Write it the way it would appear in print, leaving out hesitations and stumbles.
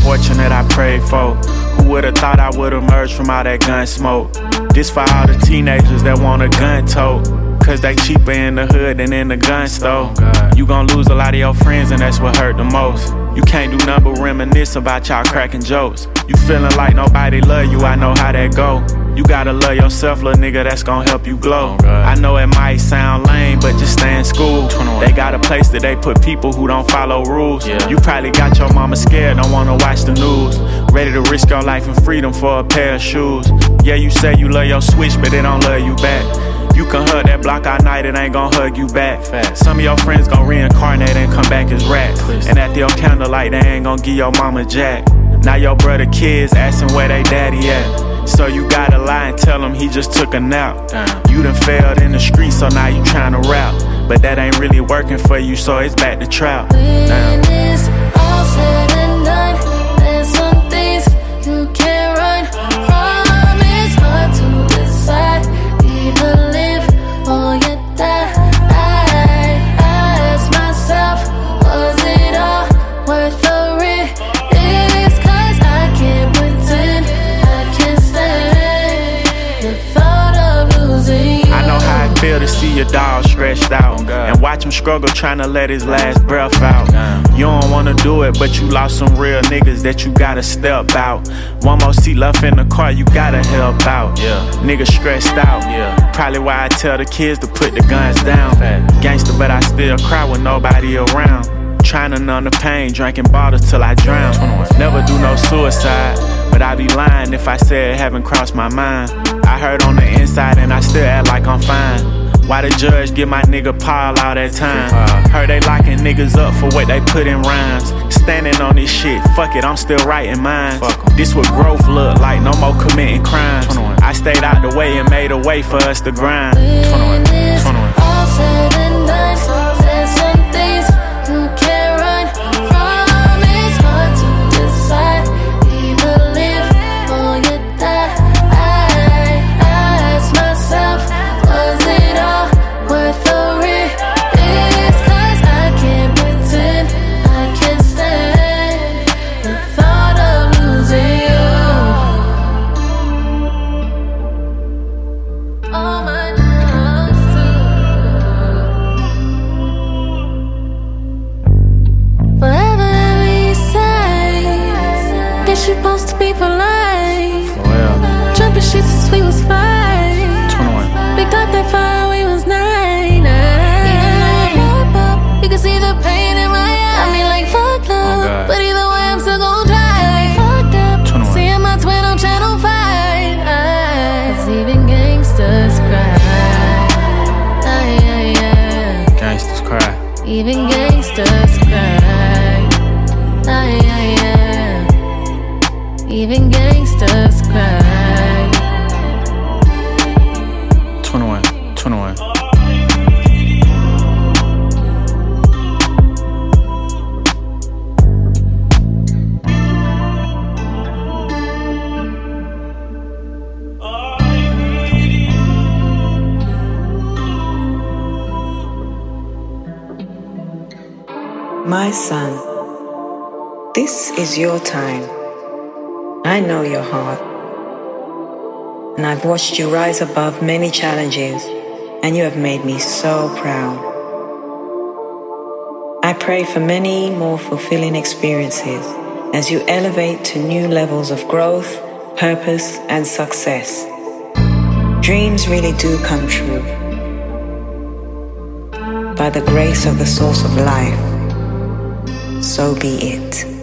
fortunate I prayed for. Who would've thought I would emerge from all that gun smoke? This for all the teenagers that want a gun tote, cause they cheaper in the hood than in the gun store. You gon' lose a lot of your friends and that's what hurt the most. You can't do nothing but reminisce about y'all cracking jokes. You feeling like nobody love you, I know how that go. You gotta love yourself, little nigga, that's gon' help you glow. I know it might sound lame, but just stay in school. They got a place that they put people who don't follow rules. You probably got your mama scared, don't wanna watch the news. Ready to risk your life and freedom for a pair of shoes. Yeah, you say you love your switch, but they don't love you back. You can hug that block all night, it ain't gon' hug you back. Some of your friends gon' reincarnate and come back as rats. And at your candlelight, they ain't gon' give your mama jack. Now your brother kids asking where they daddy at. So you gotta lie and tell him he just took a nap. You done failed in the streets, so now you tryna rap. But that ain't really working for you, so it's back to trap. When it's all said and done, there's some things you can't run from. It's hard to decide, either live or you die. I ask myself, was it all worth the risk? Cause I can't pretend I can stand the thought of losing you. I know how it feel to see your dog stretched out and watch him struggle trying to let his last breath out. You don't wanna do it, but you lost some real niggas that you gotta step out. One more seat left in the car, you gotta help out. Niggas stressed out. Probably why I tell the kids to put the guns down. Gangster, but I still cry with nobody around. Trying to numb the pain, drinking bottles till I drown. Never do no suicide, but I be lying if I said it haven't crossed my mind. I hurt on the inside and I still act like I'm fine. Why the judge give my nigga Paul all that time? Heard they locking niggas up for what they put in rhymes. Standing on this shit, fuck it, I'm still writing mine. This what growth look like, no more committing crimes. I stayed out the way and made a way for us to grind. When it's all said and done, there's some things you can't run from. It's hard to decide, either live or you die. I ask myself, was it all worth the risk? Cause I can't pretend I can stand the thought of losing you. All my doubts too. Forever we say that you're supposed to be polite. Jumping shit since we was 5. Big thought that fire we was 9. You can see the pain in my eyes. I mean like fucked up, but either way I'm still gon' try. Fucked up, seeing my twin on Channel 5. 'Cause even gangsters cry. Gangsters cry. Even gangsters cry. Even gangsters cry. 21. My son, this is your time. I know your heart. And I've watched you rise above many challenges, and you have made me so proud. I pray for many more fulfilling experiences as you elevate to new levels of growth, purpose, and success. Dreams really do come true. By the grace of the source of life, so be it.